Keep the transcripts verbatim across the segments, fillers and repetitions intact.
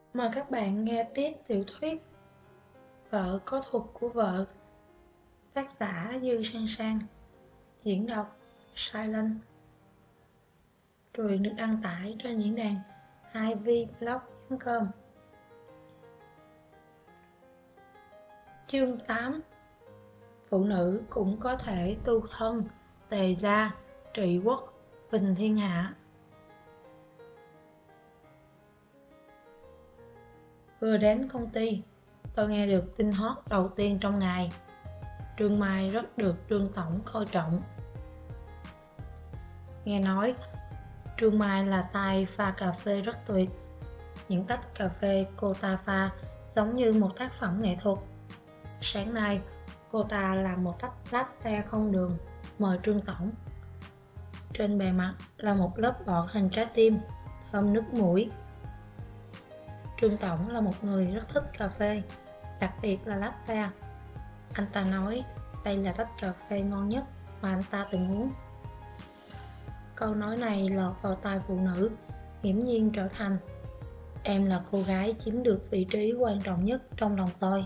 Mời các bạn nghe tiếp tiểu thuyết Vợ có thuật của vợ, tác giả Dư San San, diễn đọc Silent. Truyện được đăng tải trên diễn đàn hai v blog chấm com. Chương tám. Phụ nữ cũng có thể tu thân, tề gia, trị quốc, bình thiên hạ. Vừa đến công ty, tôi nghe được tin hot đầu tiên trong ngày. Trương Mai rất được Trương Tổng coi trọng. Nghe nói Trương Mai là tay pha cà phê rất tuyệt. Những tách cà phê cô ta pha giống như một tác phẩm nghệ thuật. Sáng nay cô ta làm một tách latte không đường mời Trương Tổng. Trên bề mặt là một lớp bọt hình trái tim, thơm nước mũi. Trương Tổng là một người rất thích cà phê, đặc biệt là latte. Anh ta nói đây là tách cà phê ngon nhất mà anh ta từng uống. Câu nói này lọt vào tai phụ nữ, hiển nhiên trở thành: em là cô gái chiếm được vị trí quan trọng nhất trong lòng tôi.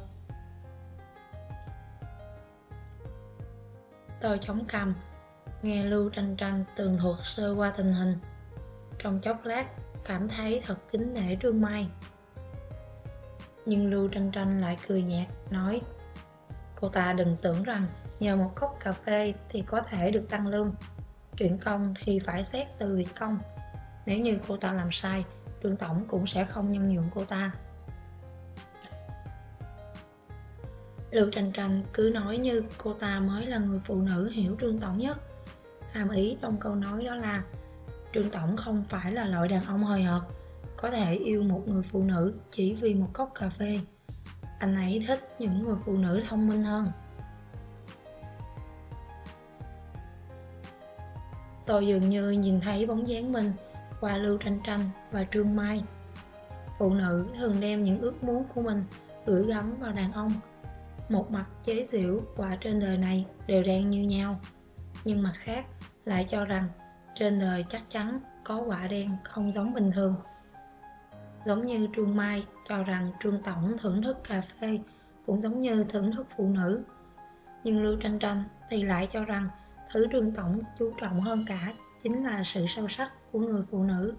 Tôi chống cằm, nghe Lưu Tranh Tranh tường thuật sơ qua tình hình. Trong chốc lát cảm thấy thật kính nể Trương Mai. Nhưng Lưu Tranh Tranh lại cười nhạt, nói: cô ta đừng tưởng rằng nhờ một cốc cà phê thì có thể được tăng lương. Chuyện công thì phải xét từ việc công. Nếu như cô ta làm sai, Trương Tổng cũng sẽ không nhân nhượng cô ta. Lưu Tranh Tranh cứ nói như cô ta mới là người phụ nữ hiểu Trương Tổng nhất. Hàm ý trong câu nói đó là Trương Tổng không phải là loại đàn ông hời hợt, có thể yêu một người phụ nữ chỉ vì một cốc cà phê. Anh ấy thích những người phụ nữ thông minh hơn. Tôi dường như nhìn thấy bóng dáng mình qua Lưu Tranh Tranh và Trương Mai. Phụ nữ thường đem những ước muốn của mình gửi gắm vào đàn ông. Một mặt chế giễu quả trên đời này đều đen như nhau, nhưng mặt khác lại cho rằng trên đời chắc chắn có quả đen không giống bình thường. Giống như Trương Mai cho rằng Trương Tổng thưởng thức cà phê cũng giống như thưởng thức phụ nữ. Nhưng Lưu Tranh Tranh thì lại cho rằng thứ Trương Tổng chú trọng hơn cả chính là sự sâu sắc của người phụ nữ.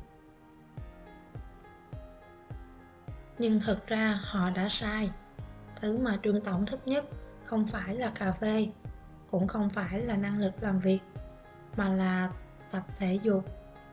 Nhưng thực ra họ đã sai. Thứ mà Trương Tổng thích nhất không phải là cà phê, cũng không phải là năng lực làm việc, mà là tập thể dục.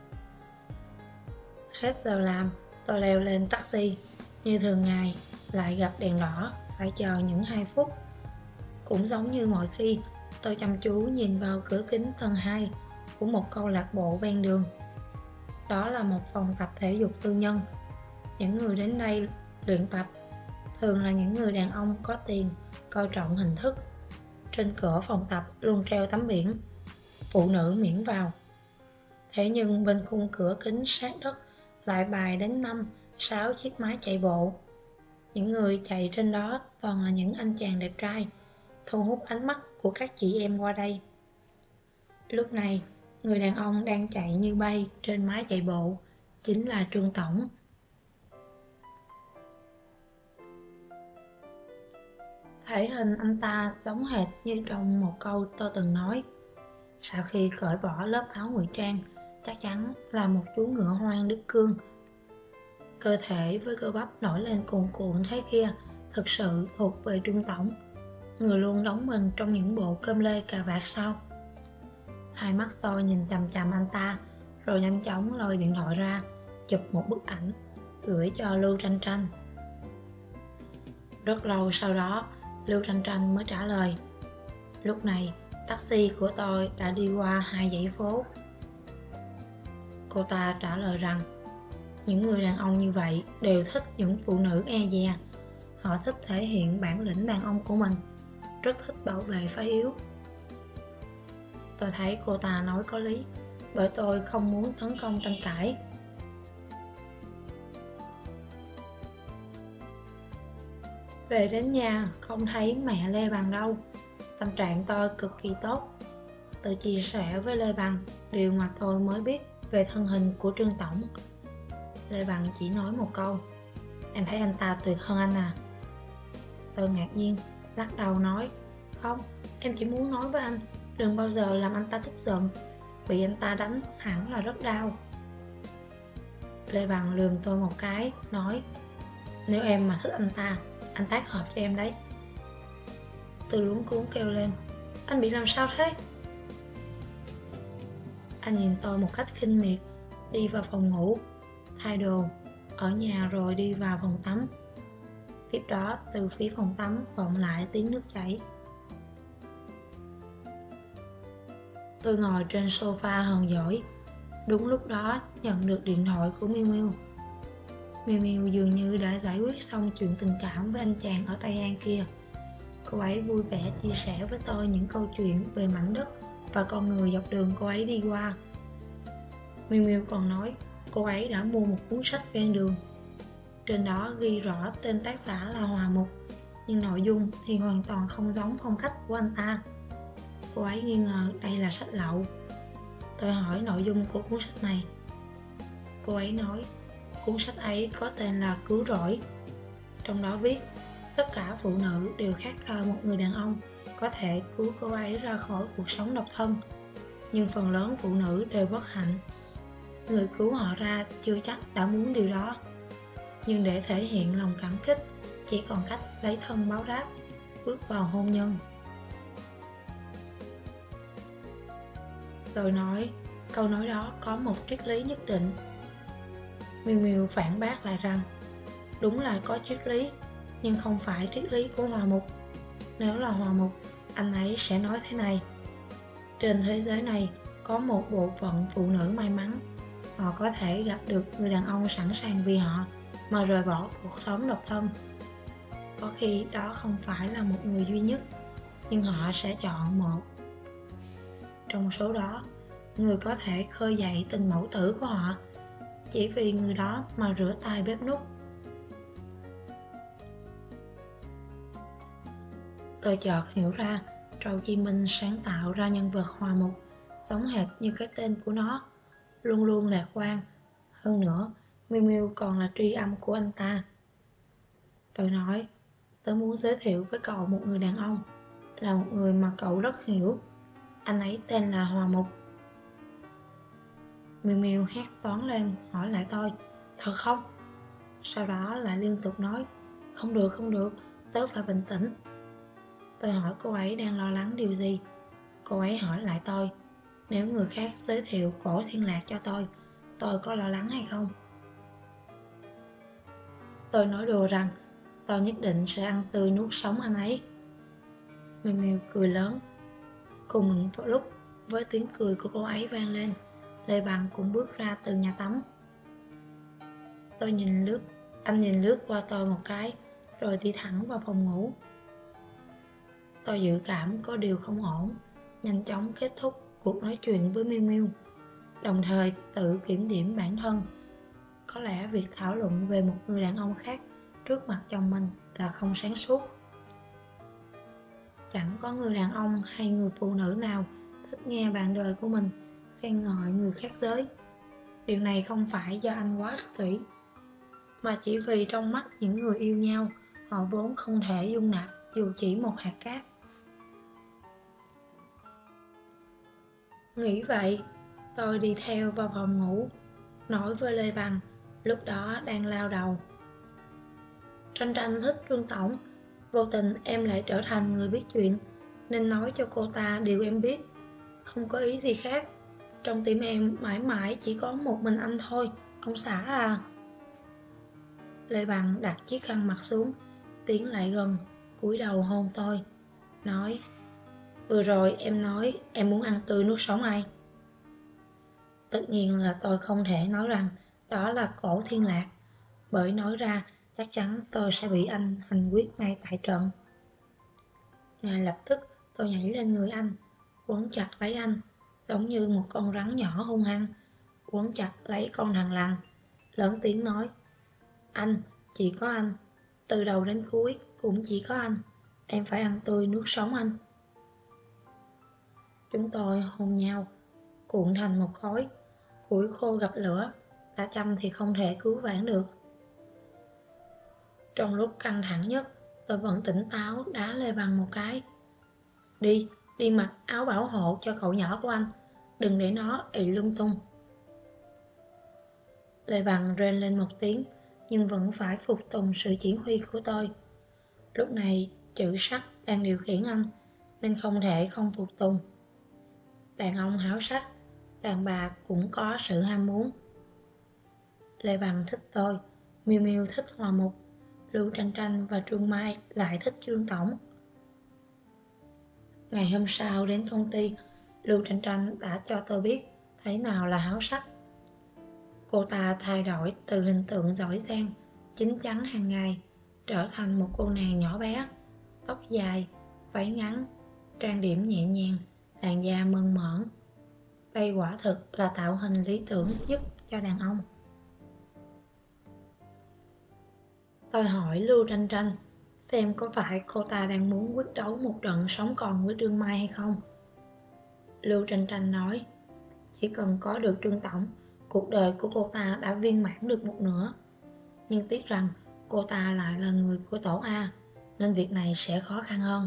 Hết giờ làm, tôi leo lên taxi. Như thường ngày, lại gặp đèn đỏ, phải chờ những hai phút. Cũng giống như mọi khi, tôi chăm chú nhìn vào cửa kính tầng hai của một câu lạc bộ ven đường. Đó là một phòng tập thể dục tư nhân. Những người đến đây luyện tập thường là những người đàn ông có tiền, coi trọng hình thức. Trên cửa phòng tập luôn treo tấm biển phụ nữ miễn vào. Thế nhưng bên khung cửa kính sát đất lại bày đến năm, sáu chiếc máy chạy bộ. Những người chạy trên đó toàn là những anh chàng đẹp trai, thu hút ánh mắt của các chị em qua đây. Lúc này, người đàn ông đang chạy như bay trên máy chạy bộ chính là Trương Tổng. Thể hình anh ta giống hệt như trong một câu tôi từng nói. Sau khi cởi bỏ lớp áo ngụy trang, chắc chắn là một chú ngựa hoang đức cương. Cơ thể với cơ bắp nổi lên cuồn cuộn thế kia thực sự thuộc về Trương Tổng, người luôn đóng mình trong những bộ cơm lê cà vạt sau. Hai mắt tôi nhìn chằm chằm anh ta, rồi nhanh chóng lôi điện thoại ra, chụp một bức ảnh, gửi cho Lưu Tranh Tranh. Rất lâu sau đó, Lưu Tranh Tranh mới trả lời. Lúc này, taxi của tôi đã đi qua hai dãy phố. Cô ta trả lời rằng những người đàn ông như vậy đều thích những phụ nữ e dè. Họ thích thể hiện bản lĩnh đàn ông của mình, rất thích bảo vệ phái yếu. Tôi thấy cô ta nói có lý, bởi tôi không muốn tấn công tranh cãi. Về đến nhà không thấy mẹ Lê Bằng đâu. Tâm trạng tôi cực kỳ tốt. Tôi chia sẻ với Lê Bằng điều mà tôi mới biết về thân hình của Trương Tổng. Lê Bằng chỉ nói một câu: Em thấy anh ta tuyệt hơn anh à? Tôi ngạc nhiên, lắc đầu nói, không, em chỉ muốn nói với anh, đừng bao giờ làm anh ta tức giận. Bị anh ta đánh hẳn là rất đau. Lê Bằng lườm tôi một cái, nói, nếu em mà thích anh ta, anh tác hợp cho em đấy. Tôi luống cuống kêu lên, anh bị làm sao thế? Anh nhìn tôi một cách khinh miệt, đi vào phòng ngủ, thay đồ, ở nhà rồi đi vào phòng tắm. Tiếp đó, từ phía phòng tắm vọng lại tiếng nước chảy. Tôi ngồi trên sofa hờn dỗi. Đúng lúc đó, nhận được điện thoại của Miu Miu. Miu Miu dường như đã giải quyết xong chuyện tình cảm với anh chàng ở Tây An kia. Cô ấy vui vẻ chia sẻ với tôi những câu chuyện về mảnh đất và con người dọc đường cô ấy đi qua. Miu Miu còn nói cô ấy đã mua một cuốn sách ven đường. Trên đó ghi rõ tên tác giả là Hòa Mục, nhưng nội dung thì hoàn toàn không giống phong cách của anh ta. Cô ấy nghi ngờ đây là sách lậu. Tôi hỏi nội dung của cuốn sách này. Cô ấy nói cuốn sách ấy có tên là Cứu Rỗi. Trong đó viết tất cả phụ nữ đều khát khao một người đàn ông có thể cứu cô ấy ra khỏi cuộc sống độc thân, nhưng phần lớn phụ nữ đều bất hạnh. Người cứu họ ra chưa chắc đã muốn điều đó, nhưng để thể hiện lòng cảm kích, chỉ còn cách lấy thân báo đáp, bước vào hôn nhân. Tôi nói, câu nói đó có một triết lý nhất định. Miu Miu phản bác lại rằng, đúng là có triết lý, nhưng không phải triết lý của Hòa Mục. Nếu là Hòa Mục, anh ấy sẽ nói thế này. Trên thế giới này có một bộ phận phụ nữ may mắn. Họ có thể gặp được người đàn ông sẵn sàng vì họ mà rời bỏ cuộc sống độc thân. Có khi đó không phải là một người duy nhất, nhưng họ sẽ chọn một. Trong số đó, người có thể khơi dậy tình mẫu tử của họ, chỉ vì người đó mà rửa tay bếp núc. Tôi chợt hiểu ra, Trầu Chi Minh sáng tạo ra nhân vật Hòa Mục giống hệt như cái tên của nó, luôn luôn lạc quan. Hơn nữa, Miu Miu còn là tri âm của anh ta. Tôi nói, tớ muốn giới thiệu với cậu một người đàn ông, là một người mà cậu rất hiểu. Anh ấy tên là Hòa Mục. Miu Miu hét toáng lên hỏi lại tôi, thật không? Sau đó lại liên tục nói, không được không được, tớ phải bình tĩnh. Tôi hỏi cô ấy đang lo lắng điều gì. Cô ấy hỏi lại tôi, nếu người khác giới thiệu Cổ Thiên Lạc cho tôi, tôi có lo lắng hay không? Tôi nói đùa rằng tôi nhất định sẽ ăn tươi nuốt sống anh ấy. Miu Miu cười lớn. Cùng một lúc với tiếng cười của cô ấy vang lên, Lê Bằng cũng bước ra từ nhà tắm. Tôi nhìn lướt, anh nhìn lướt qua tôi một cái, rồi đi thẳng vào phòng ngủ. Tôi dự cảm có điều không ổn, nhanh chóng kết thúc cuộc nói chuyện với Miu Miu, đồng thời tự kiểm điểm bản thân. Có lẽ việc thảo luận về một người đàn ông khác trước mặt chồng mình là không sáng suốt. Chẳng có người đàn ông hay người phụ nữ nào thích nghe bạn đời của mình khen ngợi người khác giới. Điều này không phải do anh quá ích kỷ, mà chỉ vì trong mắt những người yêu nhau, họ vốn không thể dung nạp dù chỉ một hạt cát. Nghĩ vậy, tôi đi theo vào phòng ngủ, nói với Lê Bằng, lúc đó đang lao đầu. Tranh Tranh thích Trương Tổng, vô tình em lại trở thành người biết chuyện, nên nói cho cô ta điều em biết. Không có ý gì khác, trong tim em mãi mãi chỉ có một mình anh thôi, ông xã à. Lê Bằng đặt chiếc khăn mặt xuống, tiến lại gần, cúi đầu hôn tôi, nói, vừa rồi em nói em muốn ăn tươi nuốt sống ai? Tất nhiên là tôi không thể nói rằng đó là Cổ Thiên Lạc, bởi nói ra chắc chắn tôi sẽ bị anh hành quyết ngay tại trận. Ngay lập tức tôi nhảy lên người anh, quấn chặt lấy anh, giống như một con rắn nhỏ hung hăng, quấn chặt lấy con thằn lằn, lớn tiếng nói, anh, chỉ có anh, từ đầu đến cuối cũng chỉ có anh, em phải ăn tươi nuốt sống anh. Chúng tôi hôn nhau, cuộn thành một khối, củi khô gặp lửa, đã chăm thì không thể cứu vãn được. Trong lúc căng thẳng nhất, tôi vẫn tỉnh táo đá Lê Bằng một cái. Đi, đi mặc áo bảo hộ cho cậu nhỏ của anh, đừng để nó ị lung tung. Lê Bằng rên lên một tiếng, nhưng vẫn phải phục tùng sự chỉ huy của tôi. Lúc này, chữ sắc đang điều khiển anh, nên không thể không phục tùng. Đàn ông háo sắc, đàn bà cũng có sự ham muốn. Lê Bằng thích tôi, Miêu Miêu thích Hòa Mục, Lưu Tranh Tranh và Trương Mai lại thích Trương Tổng. Ngày hôm sau đến công ty, Lưu Tranh Tranh đã cho tôi biết thế nào là háo sắc. Cô ta thay đổi từ hình tượng giỏi giang, chín chắn hàng ngày, trở thành một cô nàng nhỏ bé, tóc dài, váy ngắn, trang điểm nhẹ nhàng, làn da mơn mởn. Đây quả thực là tạo hình lý tưởng nhất cho đàn ông. Tôi hỏi Lưu Tranh Tranh xem có phải cô ta đang muốn quyết đấu một trận sống còn với Trương Mai hay không. Lưu Tranh Tranh nói, chỉ cần có được Trương Tổng, cuộc đời của cô ta đã viên mãn được một nửa. Nhưng tiếc rằng cô ta lại là người của tổ A, nên việc này sẽ khó khăn hơn.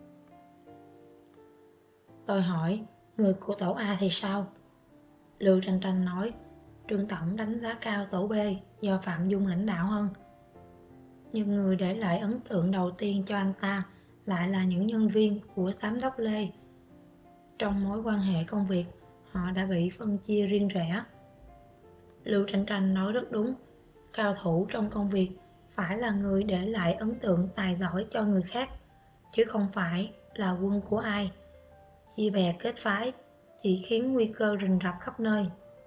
Tôi hỏi, người của tổ A thì sao? Lưu Tranh Tranh nói, Trương Tổng đánh giá cao tổ B do Phạm Dung lãnh đạo hơn. Nhưng người để lại ấn tượng đầu tiên cho anh ta lại là những nhân viên của giám đốc Lê. Trong mối quan hệ công việc, họ đã bị phân chia riêng rẽ. Lưu Tranh Tranh nói rất đúng, cao thủ trong công việc phải là người để lại ấn tượng tài giỏi cho người khác, chứ không phải là quân của ai. Chia bè kết phái chỉ khiến nguy cơ rình rập khắp nơi.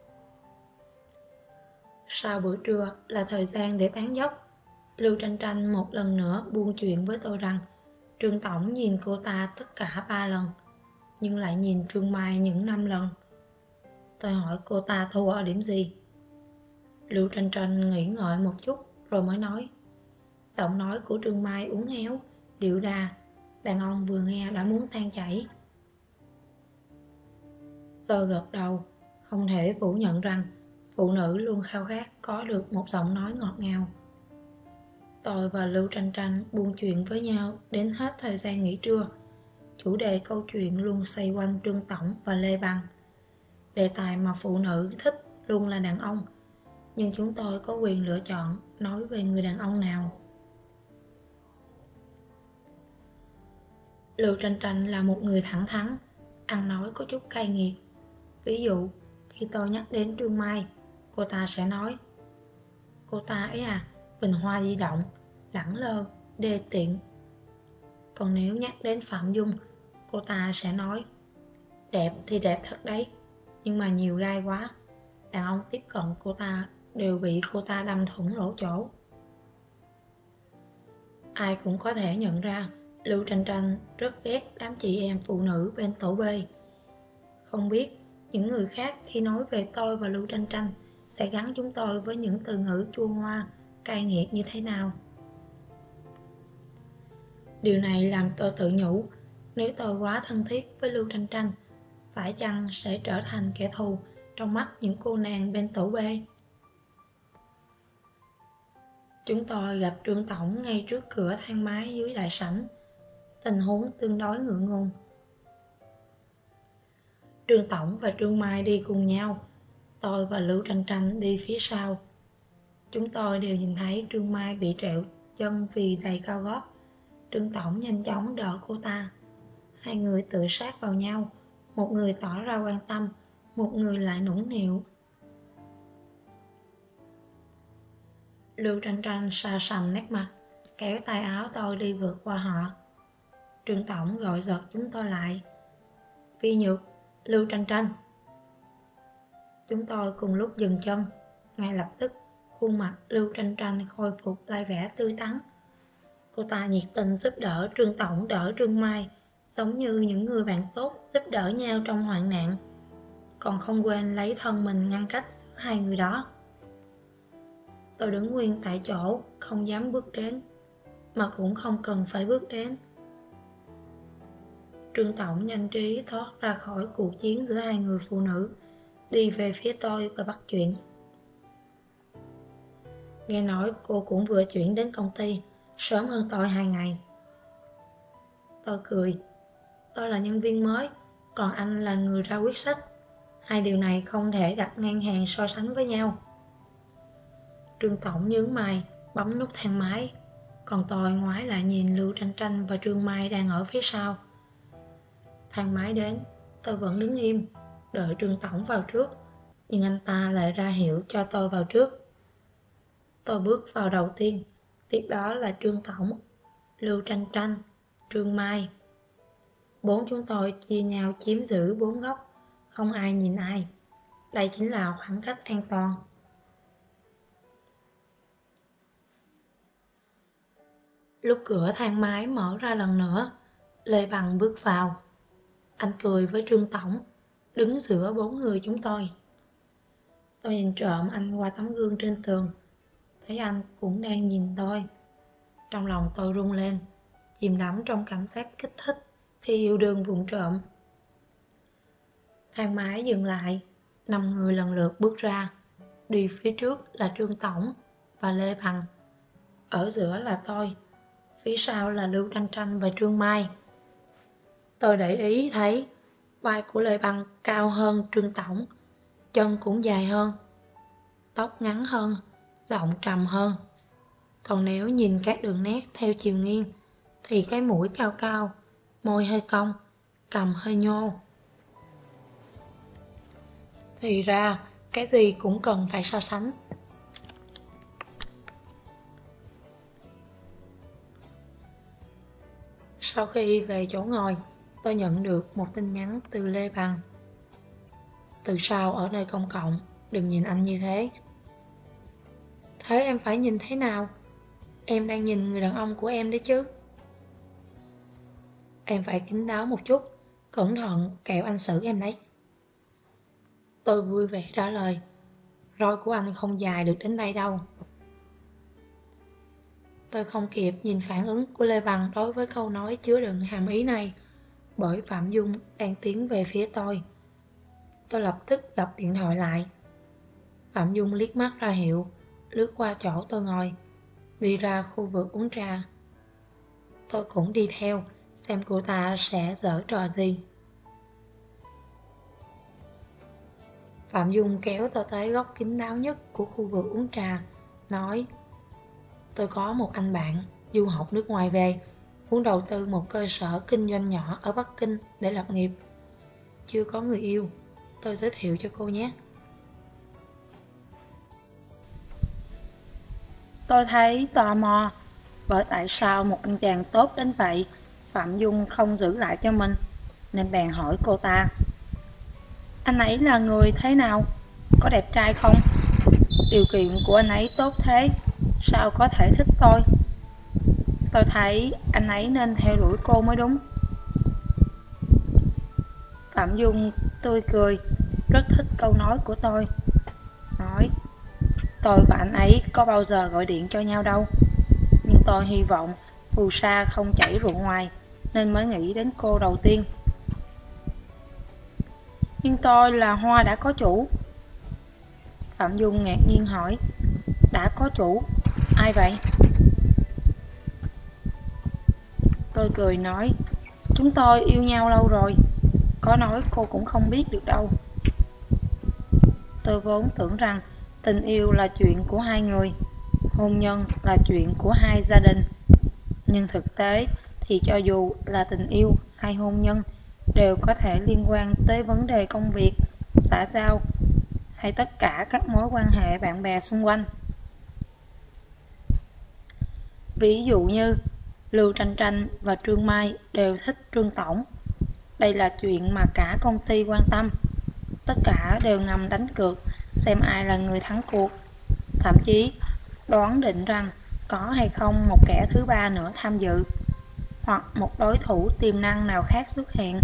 Sau bữa trưa là thời gian để tán dóc. Lưu Tranh Tranh một lần nữa buôn chuyện với tôi rằng Trương Tổng nhìn cô ta tất cả ba lần, nhưng lại nhìn Trương Mai những năm lần. Tôi hỏi cô ta thua ở điểm gì. Lưu Tranh Tranh nghĩ ngợi một chút rồi mới nói, giọng nói của Trương Mai uốn éo, điệu đà, đàn ông vừa nghe đã muốn tan chảy. Tôi gật đầu, không thể phủ nhận rằng phụ nữ luôn khao khát có được một giọng nói ngọt ngào. Tôi và Lưu Tranh Tranh buôn chuyện với nhau đến hết thời gian nghỉ trưa. Chủ đề câu chuyện luôn xoay quanh Trương Tổng và Lê Bằng. Đề tài mà phụ nữ thích luôn là đàn ông, nhưng chúng tôi có quyền lựa chọn nói về người đàn ông nào. Lưu Tranh Tranh là một người thẳng thắn, ăn nói có chút cay nghiệt. Ví dụ, khi tôi nhắc đến Trương Mai, cô ta sẽ nói, cô ta ấy à, bình hoa di động, lẳng lơ, đê tiện. Còn nếu nhắc đến Phạm Dung, cô ta sẽ nói, đẹp thì đẹp thật đấy, nhưng mà nhiều gai quá. Đàn ông tiếp cận cô ta đều bị cô ta đâm thủng lỗ chỗ. Ai cũng có thể nhận ra Lưu Tranh Tranh rất ghét đám chị em phụ nữ bên tổ B. Không biết những người khác khi nói về tôi và Lưu Tranh Tranh sẽ gắn chúng tôi với những từ ngữ chua ngoa, cay nghiệt như thế nào. Điều này làm tôi tự nhủ, nếu tôi quá thân thiết với Lưu Tranh Tranh, phải chăng sẽ trở thành kẻ thù trong mắt những cô nàng bên tổ B. Chúng tôi gặp Trương Tổng ngay trước cửa thang máy dưới đại sảnh. Tình huống tương đối ngượng ngùng. Trương Tổng và Trương Mai đi cùng nhau, tôi và Lưu Tranh Tranh đi phía sau. Chúng tôi đều nhìn thấy Trương Mai bị trẹo chân vì giày cao gót. Trương Tổng nhanh chóng đỡ cô ta. Hai người tự sát vào nhau, một người tỏ ra quan tâm, một người lại nũng nịu. Lưu Tranh Tranh xa sầm nét mặt, kéo tay áo tôi đi vượt qua họ. Trương Tổng gọi giật chúng tôi lại. Vi Nhược, Lưu Tranh Tranh. Chúng tôi cùng lúc dừng chân. Ngay lập tức, khuôn mặt Lưu Tranh Tranh khôi phục lại vẻ tươi tắn. Cô ta nhiệt tình giúp đỡ Trương Tổng đỡ Trương Mai, giống như những người bạn tốt giúp đỡ nhau trong hoạn nạn, còn không quên lấy thân mình ngăn cách hai người đó. Tôi đứng nguyên tại chỗ, không dám bước đến, mà cũng không cần phải bước đến. Trương Tổng nhanh trí thoát ra khỏi cuộc chiến giữa hai người phụ nữ, đi về phía tôi và bắt chuyện. Nghe nói cô cũng vừa chuyển đến công ty, sớm hơn tôi hai ngày. Tôi cười. Tôi là nhân viên mới, còn anh là người ra quyết sách. Hai điều này không thể đặt ngang hàng so sánh với nhau. Trương Tổng nhướng mày, bấm nút thang máy. Còn tôi ngoái lại nhìn Lưu Tranh Tranh và Trương Mai đang ở phía sau. Thang máy đến, tôi vẫn đứng im, đợi Trương Tổng vào trước, nhưng anh ta lại ra hiệu cho tôi vào trước. Tôi bước vào đầu tiên, tiếp đó là Trương Tổng, Lưu Tranh Tranh, Trương Mai. Bốn chúng tôi chia nhau chiếm giữ bốn góc, không ai nhìn ai. Đây chính là khoảng cách an toàn. Lúc cửa thang máy mở ra lần nữa, Lê Bằng bước vào. Anh cười với Trương Tổng, đứng giữa bốn người chúng tôi. Tôi nhìn trộm anh qua tấm gương trên tường, thấy anh cũng đang nhìn tôi. Trong lòng tôi rung lên, chìm đắm trong cảm giác kích thích khi yêu đương vụng trộm. Thang máy dừng lại, năm người lần lượt bước ra. Đi phía trước là Trương Tổng và Lê Bằng. Ở giữa là tôi, phía sau là Lưu Tranh Tranh và Trương Mai. Tôi để ý thấy vai của Lê Bằng cao hơn Trương Tổng, chân cũng dài hơn, tóc ngắn hơn, giọng trầm hơn. Còn nếu nhìn các đường nét theo chiều nghiêng, thì cái mũi cao cao, môi hơi cong, cằm hơi nhô. Thì ra, cái gì cũng cần phải so sánh. Sau khi về chỗ ngồi, tôi nhận được một tin nhắn từ Lê Bằng. Từ sau ở nơi công cộng, đừng nhìn anh như thế. Thế em phải nhìn thế nào? Em đang nhìn người đàn ông của em đấy chứ. Em phải kín đáo một chút, cẩn thận kẻo anh xử em đấy. Tôi vui vẻ trả lời, roi của anh không dài được đến đây đâu. Tôi không kịp nhìn phản ứng của Lê Bằng đối với câu nói chứa đựng hàm ý này, bởi Phạm Dung đang tiến về phía tôi. Tôi lập tức gập điện thoại lại. Phạm Dung liếc mắt ra hiệu, lướt qua chỗ tôi ngồi, đi ra khu vực uống trà. Tôi cũng đi theo, xem cô ta sẽ giở trò gì. Phạm Dung kéo tôi tới góc kín đáo nhất của khu vực uống trà, nói: Tôi có một anh bạn du học nước ngoài về, muốn đầu tư một cơ sở kinh doanh nhỏ ở Bắc Kinh để lập nghiệp. Chưa có người yêu, tôi giới thiệu cho cô nhé. Tôi thấy tò mò, bởi tại sao một anh chàng tốt đến vậy Phạm Dung không giữ lại cho mình, nên bèn hỏi cô ta: Anh ấy là người thế nào? Có đẹp trai không? Điều kiện của anh ấy tốt thế, sao có thể thích tôi? Tôi thấy anh ấy nên theo đuổi cô mới đúng. Phạm Dung tươi cười, rất thích câu nói của tôi. Nói: Tôi và anh ấy có bao giờ gọi điện cho nhau đâu, nhưng tôi hy vọng phù sa không chảy rượu ngoài, nên mới nghĩ đến cô đầu tiên. Nhưng tôi là hoa đã có chủ. Phạm Dung ngạc nhiên hỏi: Đã có chủ? Ai vậy? Tôi cười nói: Chúng tôi yêu nhau lâu rồi, có nói cô cũng không biết được đâu. Tôi vốn tưởng rằng tình yêu là chuyện của hai người, hôn nhân là chuyện của hai gia đình. Nhưng thực tế thì cho dù là tình yêu hay hôn nhân đều có thể liên quan tới vấn đề công việc, xã giao hay tất cả các mối quan hệ bạn bè xung quanh. Ví dụ như Lưu Tranh Tranh và Trương Mai đều thích Trương Tổng. Đây là chuyện mà cả công ty quan tâm. Tất cả đều ngầm đánh cược xem ai là người thắng cuộc, thậm chí đoán định rằng có hay không một kẻ thứ ba nữa tham dự, hoặc một đối thủ tiềm năng nào khác xuất hiện.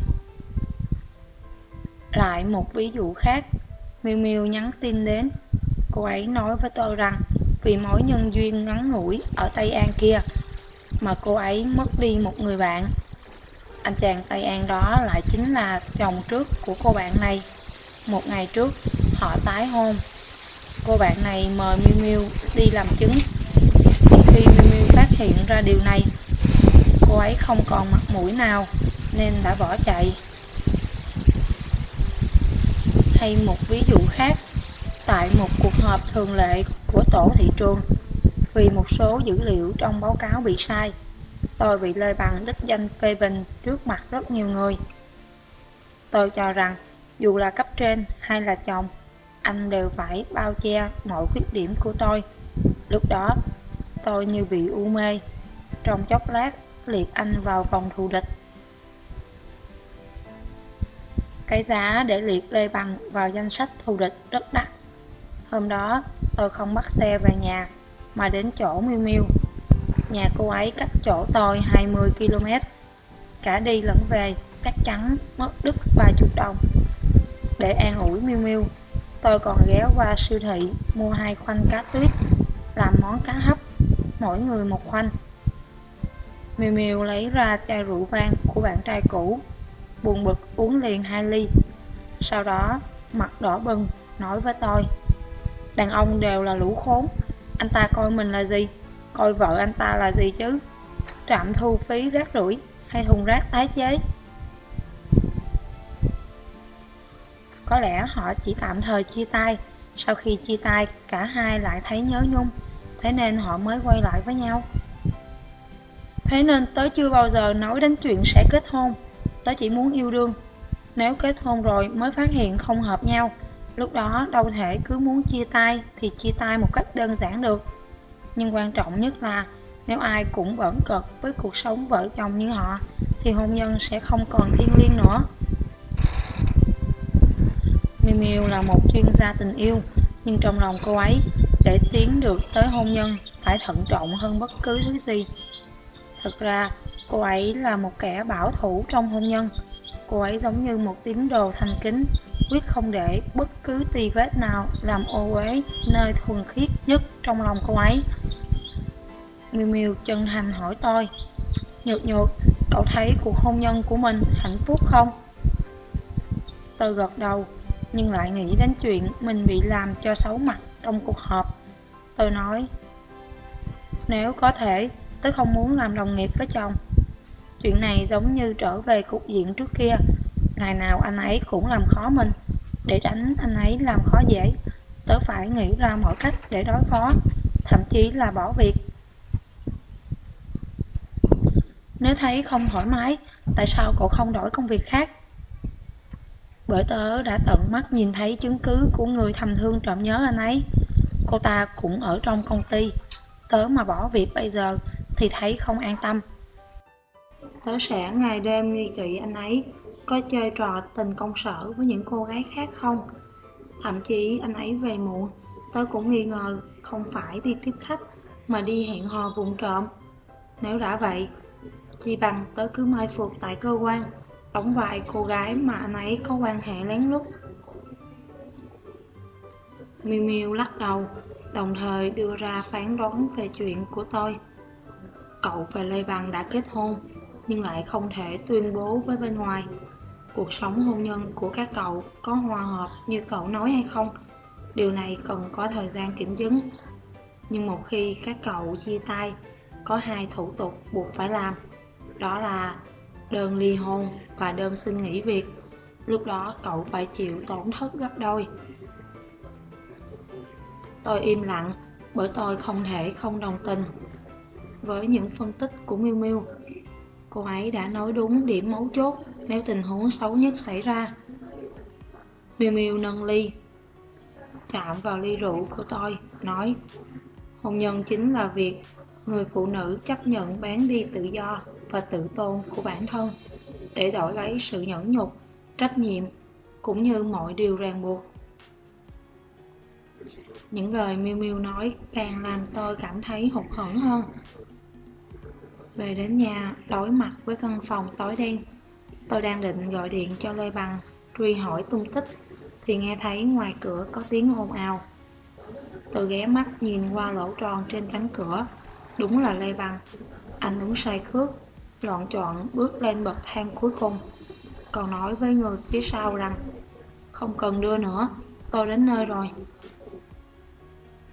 Lại một ví dụ khác, Miu Miu nhắn tin đến. Cô ấy nói với tôi rằng vì mối nhân duyên ngắn ngủi ở Tây An kia mà cô ấy mất đi một người bạn. Anh chàng Tây An đó lại chính là chồng trước của cô bạn này. Một ngày trước họ tái hôn. Cô bạn này mời Miu Miu đi làm chứng. Nhưng khi Miu Miu phát hiện ra điều này, cô ấy không còn mặt mũi nào nên đã bỏ chạy. Hay một ví dụ khác, tại một cuộc họp thường lệ của tổ thị trường, vì một số dữ liệu trong báo cáo bị sai, tôi bị Lê Bằng đích danh phê bình trước mặt rất nhiều người. Tôi cho rằng dù là cấp trên hay là chồng, anh đều phải bao che mọi khuyết điểm của tôi. Lúc đó tôi như bị u mê, trong chốc lát liệt anh vào vòng thù địch. Cái giá để liệt Lê Bằng vào danh sách thù địch rất đắt. Hôm đó tôi không bắt xe về nhà mà đến chỗ Miu Miu. Nhà cô ấy cách chỗ tôi hai mươi ki lô mét. Cả đi lẫn về chắc chắn mất đứt vài chục đồng. Để an ủi Miu Miu, tôi còn ghé qua siêu thị mua hai khoanh cá tuyết làm món cá hấp, mỗi người một khoanh. Miu Miu lấy ra chai rượu vang của bạn trai cũ, buồn bực uống liền hai ly. Sau đó mặt đỏ bừng nói với tôi: đàn ông đều là lũ khốn, anh ta coi mình là gì, coi vợ anh ta là gì chứ, trạm thu phí rác rưởi hay thùng rác tái chế. Có lẽ họ chỉ tạm thời chia tay, sau khi chia tay cả hai lại thấy nhớ nhung, thế nên họ mới quay lại với nhau. Thế nên tớ chưa bao giờ nói đến chuyện sẽ kết hôn, tớ chỉ muốn yêu đương. Nếu kết hôn rồi mới phát hiện không hợp nhau, lúc đó đâu thể cứ muốn chia tay thì chia tay một cách đơn giản được. Nhưng quan trọng nhất là nếu ai cũng bỡn cợt với cuộc sống vợ chồng như họ thì hôn nhân sẽ không còn thiêng liêng nữa. Miu Miu là một chuyên gia tình yêu, nhưng trong lòng cô ấy, để tiến được tới hôn nhân phải thận trọng hơn bất cứ thứ gì. Thực ra, cô ấy là một kẻ bảo thủ trong hôn nhân. Cô ấy giống như một tín đồ thành kính, quyết không để bất cứ tì vết nào làm ô uế nơi thuần khiết nhất trong lòng cô ấy. Miu Miu chân thành hỏi tôi: Nhược Nhược, cậu thấy cuộc hôn nhân của mình hạnh phúc không? Tôi gật đầu, nhưng lại nghĩ đến chuyện mình bị làm cho xấu mặt trong cuộc họp. Tôi nói: nếu có thể, tớ không muốn làm đồng nghiệp với chồng. Chuyện này giống như trở về cục diện trước kia, ngày nào anh ấy cũng làm khó mình. Để tránh anh ấy làm khó dễ, tớ phải nghĩ ra mọi cách để đối phó, thậm chí là bỏ việc. Nếu thấy không thoải mái, tại sao cậu không đổi công việc khác? Bởi tớ đã tận mắt nhìn thấy chứng cứ của người thầm thương trộm nhớ anh ấy. Cô ta cũng ở trong công ty. Tớ mà bỏ việc bây giờ thì thấy không an tâm. Tớ sẽ ngày đêm nghi kỵ anh ấy có chơi trò tình công sở với những cô gái khác không. Thậm chí anh ấy về muộn, tớ cũng nghi ngờ không phải đi tiếp khách mà đi hẹn hò vụng trộm. Nếu đã vậy, chỉ bằng tớ cứ mai phục tại cơ quan, đóng vai cô gái mà anh ấy có quan hệ lén lút. Miu Miu lắc đầu, đồng thời đưa ra phán đoán về chuyện của tôi. Cậu và Lê Bằng đã kết hôn, nhưng lại không thể tuyên bố với bên ngoài. Cuộc sống hôn nhân của các cậu có hòa hợp như cậu nói hay không? Điều này cần có thời gian kiểm chứng. Nhưng một khi các cậu chia tay, có hai thủ tục buộc phải làm. Đó là đơn ly hôn và đơn xin nghỉ việc. Lúc đó cậu phải chịu tổn thất gấp đôi. Tôi im lặng, bởi tôi không thể không đồng tình với những phân tích của Miu Miu. Cô ấy đã nói đúng điểm mấu chốt nếu tình huống xấu nhất xảy ra. Miu Miu nâng ly, chạm vào ly rượu của tôi, nói: hôn nhân chính là việc người phụ nữ chấp nhận bán đi tự do và tự tôn của bản thân để đổi lấy sự nhẫn nhục, trách nhiệm cũng như mọi điều ràng buộc. Những lời Miu Miu nói càng làm tôi cảm thấy hụt hẫng hơn. Về đến nhà, đối mặt với căn phòng tối đen, tôi đang định gọi điện cho Lê Bằng truy hỏi tung tích thì nghe thấy ngoài cửa có tiếng ồn ào. Tôi ghé mắt nhìn qua lỗ tròn trên cánh cửa, đúng là Lê Bằng. Anh uống say khướt, loạng choạng bước lên bậc thang cuối cùng, còn nói với người phía sau rằng: không cần đưa nữa, tôi đến nơi rồi.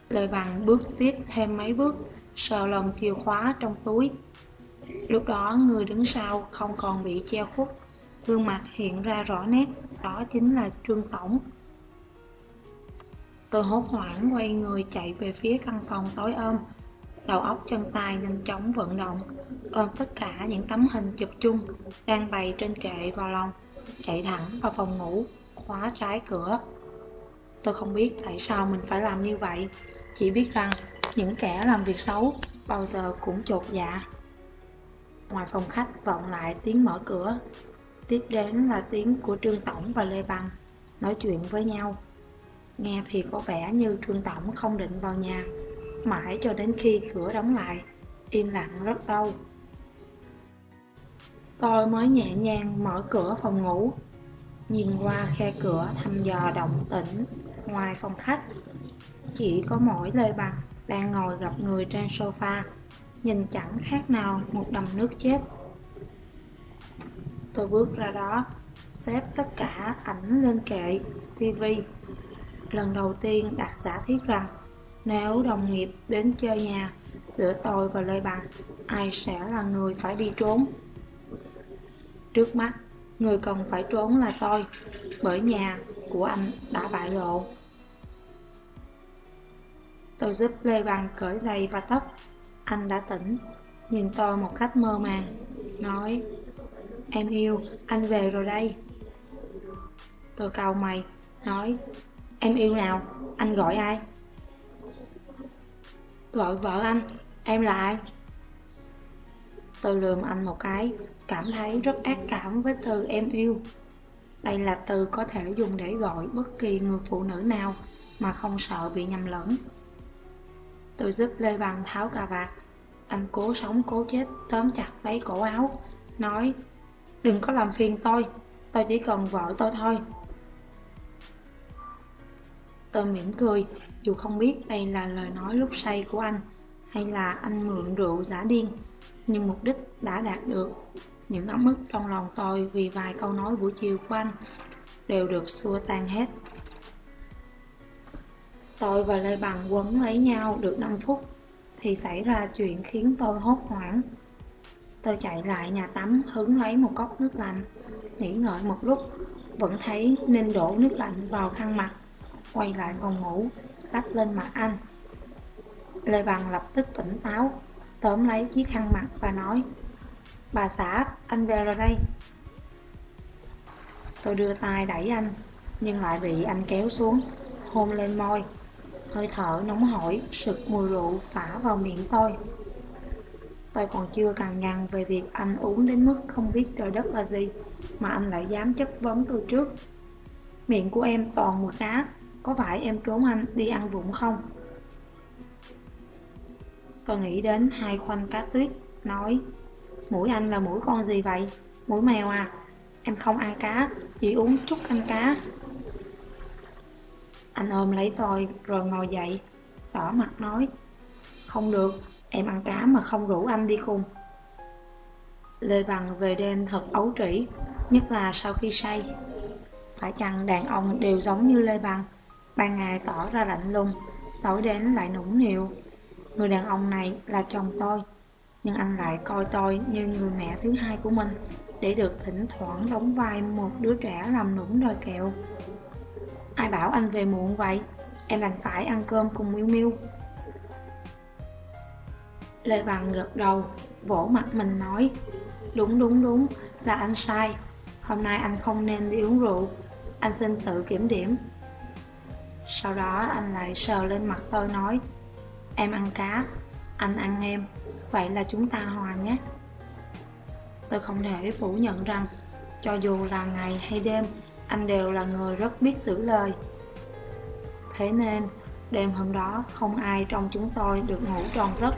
Lê Bằng bước tiếp thêm mấy bước, sờ lồng chìa khóa trong túi. Lúc đó người đứng sau không còn bị che khuất, gương mặt hiện ra rõ nét, đó chính là Trương Tổng. Tôi hốt hoảng quay người chạy về phía căn phòng tối ôm, đầu óc chân tay nhanh chóng vận động, ôm tất cả những tấm hình chụp chung đang bày trên kệ vào lòng, chạy thẳng vào phòng ngủ, khóa trái cửa. Tôi không biết tại sao mình phải làm như vậy, chỉ biết rằng những kẻ làm việc xấu bao giờ cũng chột dạ. Ngoài phòng khách vọng lại tiếng mở cửa, tiếp đến là tiếng của Trương Tổng và Lê Bằng nói chuyện với nhau. Nghe thì có vẻ như Trương Tổng không định vào nhà, mãi cho đến khi cửa đóng lại, im lặng rất lâu. Tôi mới nhẹ nhàng mở cửa phòng ngủ, nhìn qua khe cửa thăm dò động tĩnh ngoài phòng khách. Chỉ có mỗi Lê Bằng đang ngồi gặp người trên sofa, nhìn chẳng khác nào một đầm nước chết. Tôi bước ra đó, xếp tất cả ảnh lên kệ tivi. Lần đầu tiên đặt giả thiết rằng nếu đồng nghiệp đến chơi nhà, giữa tôi và Lê Bằng, ai sẽ là người phải đi trốn. Trước mắt, người cần phải trốn là tôi, bởi nhà của anh đã bại lộ. Tôi giúp Lê Bằng cởi giày và tất. Anh đã tỉnh, nhìn tôi một cách mơ màng, nói: "Em yêu, anh về rồi đây." Tôi cau mày, nói: "Em yêu nào? Anh gọi ai?" "Gọi vợ anh, em là ai?" Tôi lườm anh một cái, cảm thấy rất ác cảm với từ em yêu. Đây là từ có thể dùng để gọi bất kỳ người phụ nữ nào mà không sợ bị nhầm lẫn. Tôi giúp Lê Bằng tháo cà vạt. Anh cố sống cố chết tóm chặt lấy cổ áo, nói: "Đừng có làm phiền tôi, tôi chỉ cần vợ tôi thôi." Tôi mỉm cười, dù không biết đây là lời nói lúc say của anh hay là anh mượn rượu giả điên, nhưng mục đích đã đạt được. Những ấm ức trong lòng tôi vì vài câu nói buổi chiều của anh đều được xua tan hết. Tôi và Lê Bằng quấn lấy nhau được năm phút thì xảy ra chuyện khiến tôi hốt hoảng. Tôi chạy lại nhà tắm hứng lấy một cốc nước lạnh, nghỉ ngợi một lúc, vẫn thấy nên đổ nước lạnh vào khăn mặt, quay lại phòng ngủ, đắp lên mặt anh. Lê Bằng lập tức tỉnh táo, tóm lấy chiếc khăn mặt và nói: "Bà xã, anh về rồi đây." Tôi đưa tay đẩy anh, nhưng lại bị anh kéo xuống, hôn lên môi. Hơi thở nóng hổi, sực mùi rượu phả vào miệng tôi. Tôi còn chưa cằn nhằn về việc anh uống đến mức không biết trời đất là gì, mà anh lại dám chất vấn tôi trước. "Miệng của em toàn mùi cá, có phải em trốn anh đi ăn vụng không?" Tôi nghĩ đến hai khoanh cá tuyết, nói: "Mũi anh là mũi con gì vậy? Mũi mèo à? Em không ăn cá, chỉ uống chút canh cá." Anh ôm lấy tôi rồi ngồi dậy, đỏ mặt nói: "Không được, em ăn cá mà không rủ anh đi cùng." Lê Bằng về đêm thật ấu trĩ, nhất là sau khi say. Phải chăng đàn ông đều giống như Lê Bằng, ban ngày tỏ ra lạnh lùng, tối đến lại nũng nịu. Người đàn ông này là chồng tôi, nhưng anh lại coi tôi như người mẹ thứ hai của mình, để được thỉnh thoảng đóng vai một đứa trẻ làm nũng đòi kẹo. "Ai bảo anh về muộn vậy? Em đành phải ăn cơm cùng Miu Miu." Lê Bằng gật đầu, vỗ mặt mình nói: Đúng đúng đúng, là anh sai. Hôm nay anh không nên đi uống rượu, anh xin tự kiểm điểm." Sau đó anh lại sờ lên mặt tôi nói: "Em ăn cá, anh ăn em, vậy là chúng ta hòa nhé." Tôi không thể phủ nhận rằng, cho dù là ngày hay đêm, anh đều là người rất biết giữ lời. Thế nên, đêm hôm đó không ai trong chúng tôi được ngủ tròn giấc.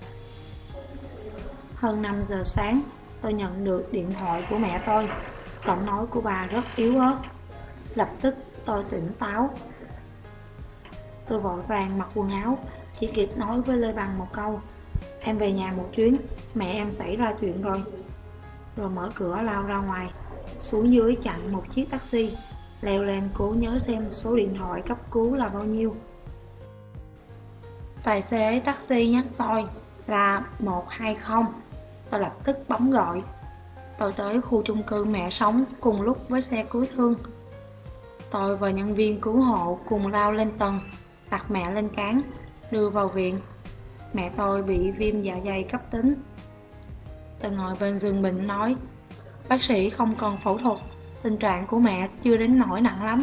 Hơn năm giờ sáng, tôi nhận được điện thoại của mẹ tôi. Giọng nói của bà rất yếu ớt. Lập tức tôi tỉnh táo. Tôi vội vàng mặc quần áo, chỉ kịp nói với Lê Bằng một câu: "Em về nhà một chuyến, mẹ em xảy ra chuyện rồi." Rồi mở cửa lao ra ngoài, xuống dưới chặn một chiếc taxi, leo lên cố nhớ xem số điện thoại cấp cứu là bao nhiêu. Tài xế taxi nhắc tôi là một hai không. Tôi lập tức bấm gọi. Tôi tới khu chung cư mẹ sống cùng lúc với xe cứu thương. Tôi và nhân viên cứu hộ cùng lao lên tầng, đặt mẹ lên cáng, đưa vào viện. Mẹ tôi bị viêm dạ dày cấp tính. Tôi ngồi bên giường bệnh nói, bác sĩ không cần phẫu thuật, tình trạng của mẹ chưa đến nỗi nặng lắm.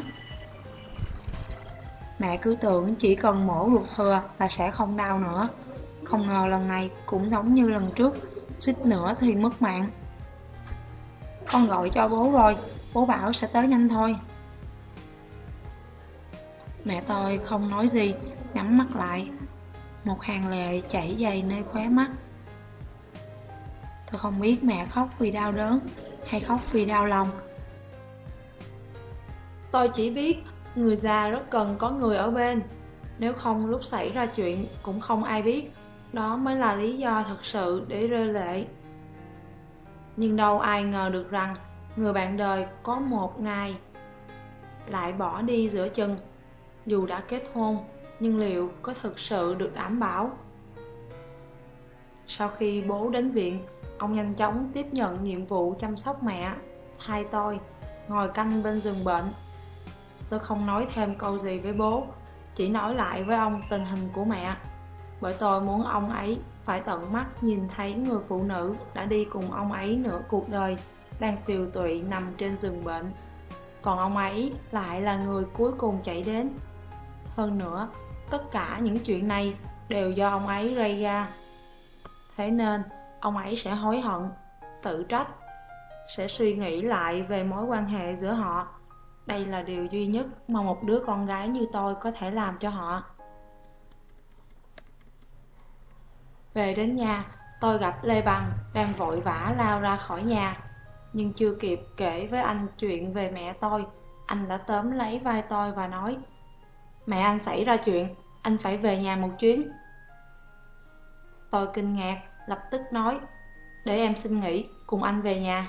Mẹ cứ tưởng chỉ cần mổ ruột thừa là sẽ không đau nữa. Không ngờ lần này cũng giống như lần trước, suýt nữa thì mất mạng. Con gọi cho bố rồi, bố bảo sẽ tới nhanh thôi. Mẹ tôi không nói gì, nhắm mắt lại. Một hàng lệ chảy dày nơi khóe mắt. Tôi không biết mẹ khóc vì đau đớn hay khóc vì đau lòng. Tôi chỉ biết người già rất cần có người ở bên. Nếu không lúc xảy ra chuyện cũng không ai biết. Đó mới là lý do thật sự để rơi lệ. Nhưng đâu ai ngờ được rằng người bạn đời có một ngày lại bỏ đi giữa chừng. Dù đã kết hôn, nhưng liệu có thực sự được đảm bảo? Sau khi bố đến viện, ông nhanh chóng tiếp nhận nhiệm vụ chăm sóc mẹ, thay tôi, ngồi canh bên giường bệnh. Tôi không nói thêm câu gì với bố, chỉ nói lại với ông tình hình của mẹ, bởi tôi muốn ông ấy phải tận mắt nhìn thấy người phụ nữ đã đi cùng ông ấy nửa cuộc đời, đang tiều tụy nằm trên giường bệnh. Còn ông ấy lại là người cuối cùng chạy đến. Hơn nữa, tất cả những chuyện này đều do ông ấy gây ra. Thế nên, ông ấy sẽ hối hận, tự trách, sẽ suy nghĩ lại về mối quan hệ giữa họ. Đây là điều duy nhất mà một đứa con gái như tôi có thể làm cho họ. Về đến nhà, tôi gặp Lê Bằng đang vội vã lao ra khỏi nhà. Nhưng chưa kịp kể với anh chuyện về mẹ tôi, anh đã tóm lấy vai tôi và nói, mẹ anh xảy ra chuyện, anh phải về nhà một chuyến. Tôi kinh ngạc, lập tức nói, để em xin nghỉ, cùng anh về nhà.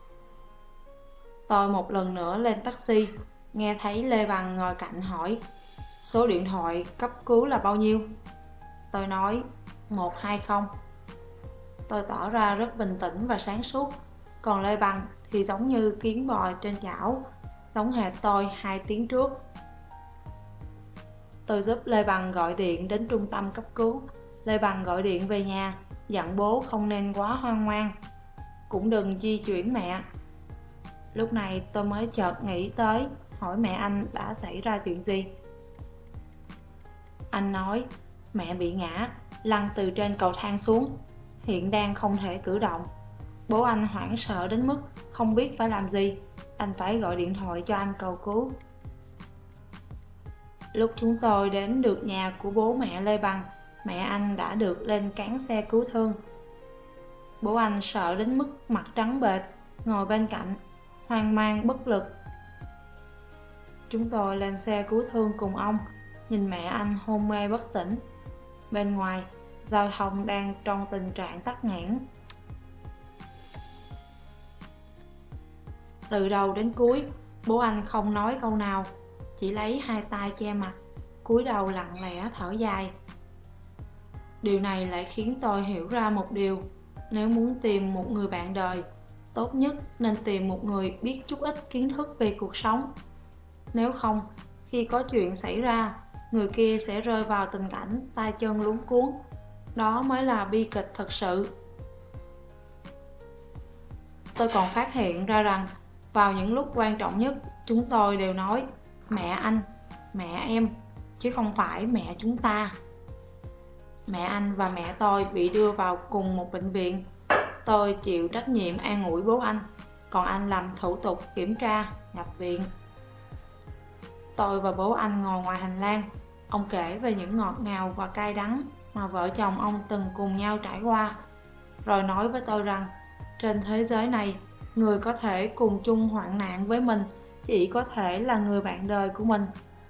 Tôi một lần nữa lên taxi, nghe thấy Lê Bằng ngồi cạnh hỏi, số điện thoại cấp cứu là bao nhiêu? Tôi nói, một hai không. Tôi tỏ ra rất bình tĩnh và sáng suốt, còn Lê Bằng thì giống như kiến bò trên chảo, giống hệt tôi hai tiếng trước. Tôi giúp Lê Bằng gọi điện đến trung tâm cấp cứu. Lê Bằng gọi điện về nhà, dặn bố không nên quá hoang mang, cũng đừng di chuyển mẹ. Lúc này tôi mới chợt nghĩ tới, hỏi mẹ anh đã xảy ra chuyện gì. Anh nói, mẹ bị ngã, lăn từ trên cầu thang xuống, hiện đang không thể cử động. Bố anh hoảng sợ đến mức không biết phải làm gì, anh phải gọi điện thoại cho anh cầu cứu. Lúc chúng tôi đến được nhà của bố mẹ Lê Bằng, mẹ anh đã được lên cáng xe cứu thương. Bố anh sợ đến mức mặt trắng bệch, ngồi bên cạnh, hoang mang bất lực. Chúng tôi lên xe cứu thương cùng ông, nhìn mẹ anh hôn mê bất tỉnh. Bên ngoài, giao thông đang trong tình trạng tắc nghẽn. Từ đầu đến cuối, bố anh không nói câu nào, chỉ lấy hai tay che mặt, cúi đầu lặng lẽ thở dài. Điều này lại khiến tôi hiểu ra một điều, nếu muốn tìm một người bạn đời, tốt nhất nên tìm một người biết chút ít kiến thức về cuộc sống. Nếu không, khi có chuyện xảy ra, người kia sẽ rơi vào tình cảnh tay chân luống cuống. Đó mới là bi kịch thật sự. Tôi còn phát hiện ra rằng, vào những lúc quan trọng nhất, chúng tôi đều nói mẹ anh, mẹ em, chứ không phải mẹ chúng ta. Mẹ anh và mẹ tôi bị đưa vào cùng một bệnh viện. Tôi chịu trách nhiệm an ủi bố anh, còn anh làm thủ tục kiểm tra, nhập viện. Tôi và bố anh ngồi ngoài hành lang. Ông kể về những ngọt ngào và cay đắng mà vợ chồng ông từng cùng nhau trải qua, rồi nói với tôi rằng trên thế giới này, người có thể cùng chung hoạn nạn với mình chỉ có thể là người bạn đời của mình.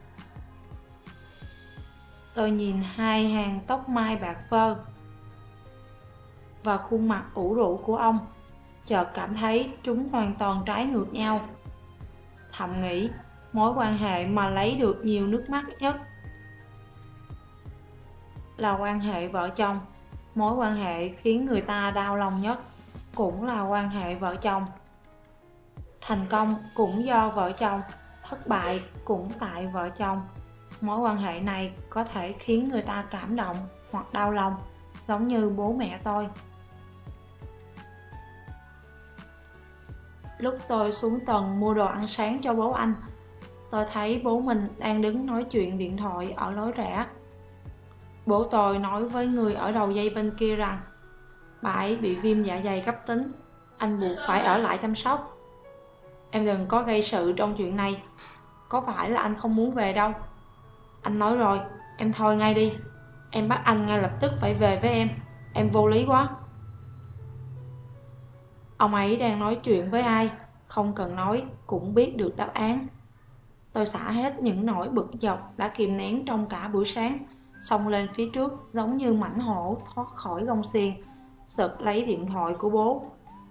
Tôi nhìn hai hàng tóc mai bạc phơ và khuôn mặt ủ rũ của ông, chợt cảm thấy chúng hoàn toàn trái ngược nhau. Thầm nghĩ, mối quan hệ mà lấy được nhiều nước mắt nhất là quan hệ vợ chồng. Mối quan hệ khiến người ta đau lòng nhất cũng là quan hệ vợ chồng. Thành công cũng do vợ chồng, thất bại cũng tại vợ chồng. Mối quan hệ này có thể khiến người ta cảm động hoặc đau lòng, giống như bố mẹ tôi. Lúc tôi xuống tầng mua đồ ăn sáng cho bố anh, tôi thấy bố mình đang đứng nói chuyện điện thoại ở lối rẽ. Bố tôi nói với người ở đầu dây bên kia rằng bà ấy bị viêm dạ dày cấp tính, anh buộc phải ở lại chăm sóc. Em đừng có gây sự trong chuyện này, có phải là anh không muốn về đâu. Anh nói rồi, em thôi ngay đi. Em bắt anh ngay lập tức phải về với em, em vô lý quá. Ông ấy đang nói chuyện với ai, không cần nói cũng biết được đáp án. Tôi xả hết những nỗi bực dọc đã kìm nén trong cả buổi sáng, xông lên phía trước giống như mãnh hổ thoát khỏi gông xiềng, giật lấy điện thoại của bố.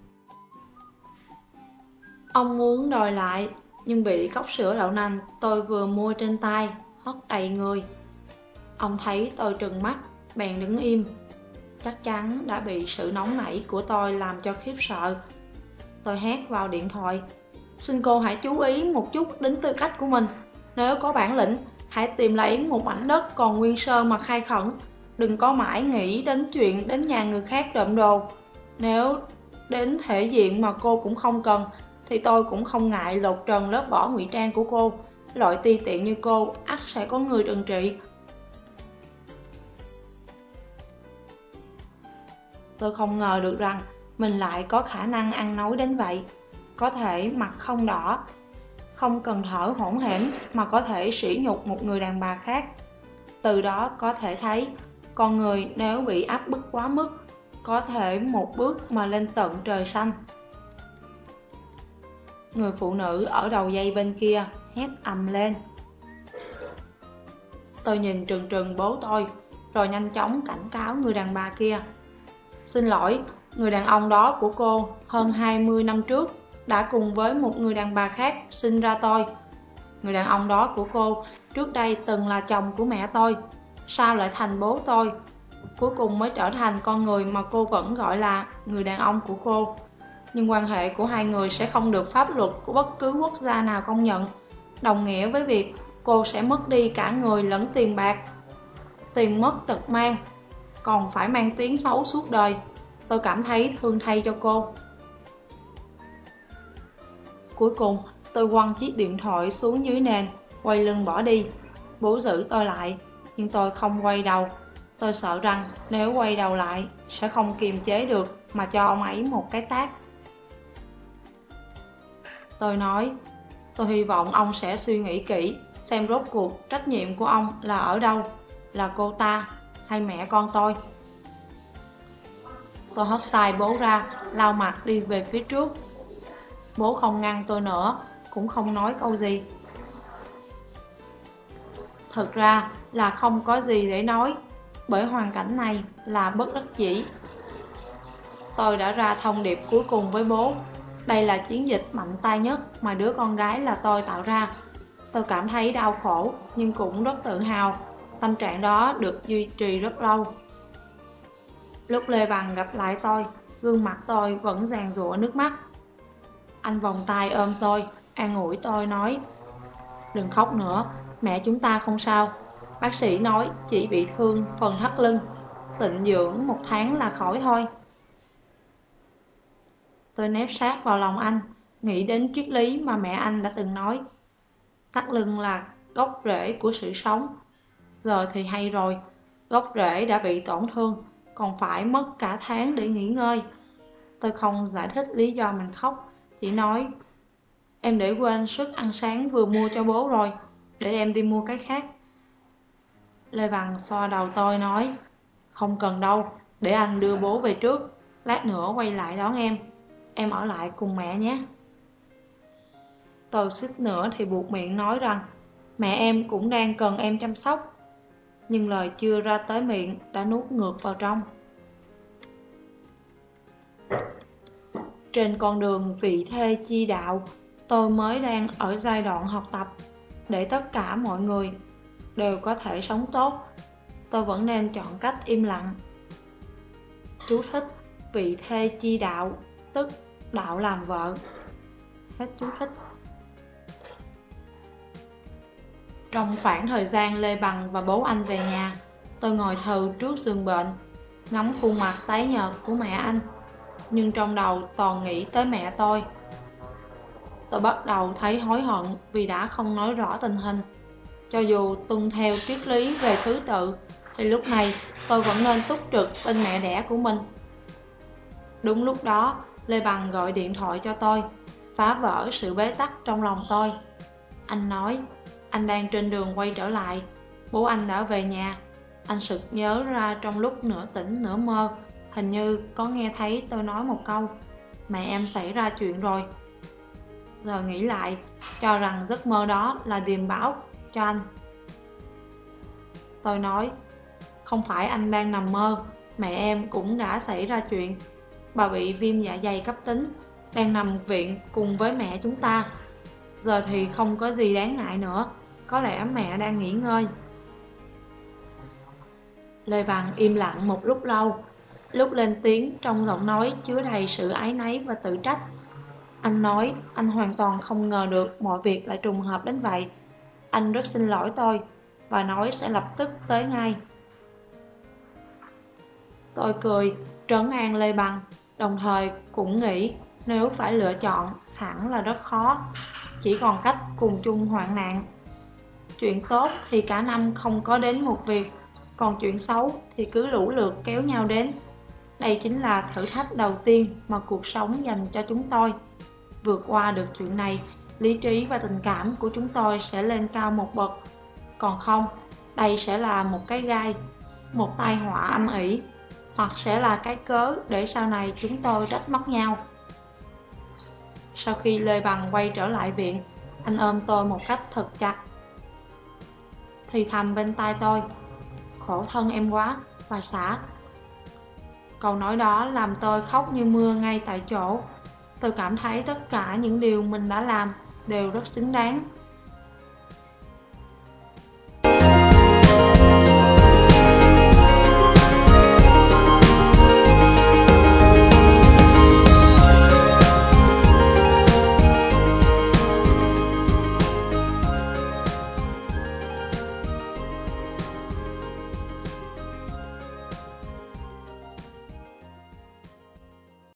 Ông muốn đòi lại, nhưng bị cốc sữa đậu nành tôi vừa mua trên tay hất đầy người. Ông thấy tôi trừng mắt, bèn đứng im. Chắc chắn đã bị sự nóng nảy của tôi làm cho khiếp sợ. Tôi hét vào điện thoại: xin cô hãy chú ý một chút đến tư cách của mình. Nếu có bản lĩnh, hãy tìm lấy một mảnh đất còn nguyên sơ mà khai khẩn. Đừng có mãi nghĩ đến chuyện đến nhà người khác trộm đồ. Nếu đến thể diện mà cô cũng không cần, thì tôi cũng không ngại lột trần lớp vỏ ngụy trang của cô. Loại ti tiện như cô ắt sẽ có người trừng trị. Tôi không ngờ được rằng mình lại có khả năng ăn nói đến vậy. Có thể mặt không đỏ, không cần thở hổn hển mà có thể sỉ nhục một người đàn bà khác. Từ đó có thể thấy, con người nếu bị áp bức quá mức, có thể một bước mà lên tận trời xanh. Người phụ nữ ở đầu dây bên kia hét ầm lên. Tôi nhìn trừng trừng bố tôi, rồi nhanh chóng cảnh cáo người đàn bà kia. Xin lỗi, người đàn ông đó của cô hơn hai mươi năm trước đã cùng với một người đàn bà khác sinh ra tôi. Người đàn ông đó của cô trước đây từng là chồng của mẹ tôi, sao lại thành bố tôi? Cuối cùng mới trở thành con người mà cô vẫn gọi là người đàn ông của cô. Nhưng quan hệ của hai người sẽ không được pháp luật của bất cứ quốc gia nào công nhận, đồng nghĩa với việc cô sẽ mất đi cả người lẫn tiền bạc. Tiền mất tật mang, còn phải mang tiếng xấu suốt đời. Tôi cảm thấy thương thay cho cô. Cuối cùng, tôi quăng chiếc điện thoại xuống dưới nền, quay lưng bỏ đi. Bố giữ tôi lại, nhưng tôi không quay đầu. Tôi sợ rằng nếu quay đầu lại, sẽ không kiềm chế được mà cho ông ấy một cái tát. Tôi nói, tôi hy vọng ông sẽ suy nghĩ kỹ, xem rốt cuộc trách nhiệm của ông là ở đâu, là cô ta hay mẹ con tôi. Tôi hất tay bố ra, lau mặt đi về phía trước. Bố không ngăn tôi nữa, cũng không nói câu gì. Thực ra là không có gì để nói, bởi hoàn cảnh này là bất đắc dĩ. Tôi đã ra thông điệp cuối cùng với bố. Đây là chiến dịch mạnh tay nhất mà đứa con gái là tôi tạo ra. Tôi cảm thấy đau khổ, nhưng cũng rất tự hào. Tâm trạng đó được duy trì rất lâu. Lúc Lê Bằng gặp lại tôi, gương mặt tôi vẫn giàn giụa nước mắt. Anh vòng tay ôm tôi, an ủi tôi nói: đừng khóc nữa, mẹ chúng ta không sao. Bác sĩ nói chỉ bị thương phần thắt lưng, tịnh dưỡng một tháng là khỏi thôi. Tôi nép sát vào lòng anh, nghĩ đến triết lý mà mẹ anh đã từng nói: thắt lưng là gốc rễ của sự sống. Giờ thì hay rồi, gốc rễ đã bị tổn thương, còn phải mất cả tháng để nghỉ ngơi. Tôi không giải thích lý do mình khóc, chỉ nói: em để quên suất ăn sáng vừa mua cho bố rồi, để em đi mua cái khác. Lê Bằng xoa đầu tôi nói: không cần đâu, để anh đưa bố về trước, lát nữa quay lại đón em. Em ở lại cùng mẹ nhé. Tôi suýt nữa thì buộc miệng nói rằng mẹ em cũng đang cần em chăm sóc, nhưng lời chưa ra tới miệng đã nuốt ngược vào trong. Trên con đường vị thê chi đạo, tôi mới đang ở giai đoạn học tập, để tất cả mọi người đều có thể sống tốt. tôi vẫn nên chọn cách im lặng. Chú thích: vị thê chi đạo, tức đạo làm vợ. Hết chú thích. Trong khoảng thời gian Lê Bằng và bố anh về nhà, tôi ngồi thừ trước giường bệnh, ngắm khuôn mặt tái nhợt của mẹ anh, nhưng trong đầu toàn nghĩ tới mẹ tôi. Tôi bắt đầu thấy hối hận vì đã không nói rõ tình hình. Cho dù tuân theo triết lý về thứ tự, thì lúc này tôi vẫn nên túc trực bên mẹ đẻ của mình. Đúng lúc đó, Lê Bằng gọi điện thoại cho tôi, phá vỡ sự bế tắc trong lòng tôi. Anh nói, anh đang trên đường quay trở lại, bố anh đã về nhà. Anh sực nhớ ra trong lúc nửa tỉnh nửa mơ, hình như có nghe thấy tôi nói một câu, mẹ em xảy ra chuyện rồi. Giờ nghĩ lại, cho rằng giấc mơ đó là điềm báo cho anh. Tôi nói, không phải anh đang nằm mơ, mẹ em cũng đã xảy ra chuyện. Bà bị viêm dạ dày cấp tính, đang nằm viện cùng với mẹ chúng ta. Giờ thì không có gì đáng ngại nữa, có lẽ mẹ đang nghỉ ngơi. Lê Bằng im lặng một lúc lâu, lúc lên tiếng trong giọng nói chứa đầy sự áy náy và tự trách. Anh nói anh hoàn toàn không ngờ được mọi việc lại trùng hợp đến vậy. Anh rất xin lỗi tôi và nói sẽ lập tức tới ngay. Tôi cười, trấn an Lê Bằng, đồng thời cũng nghĩ nếu phải lựa chọn hẳn là rất khó, chỉ còn cách cùng chung hoạn nạn. Chuyện tốt thì cả năm không có đến một việc, còn chuyện xấu thì cứ lũ lượt kéo nhau đến. Đây chính là thử thách đầu tiên mà cuộc sống dành cho chúng tôi. Vượt qua được chuyện này, lý trí và tình cảm của chúng tôi sẽ lên cao một bậc. Còn không, đây sẽ là một cái gai, một tai họa âm ỉ, hoặc sẽ là cái cớ để sau này chúng tôi trách móc nhau. Sau khi Lê Bằng quay trở lại viện, anh ôm tôi một cách thật chặt, thì thầm bên tai tôi, khổ thân em quá, bà xã. Câu nói đó làm tôi khóc như mưa ngay tại chỗ. Tôi cảm thấy tất cả những điều mình đã làm đều rất xứng đáng.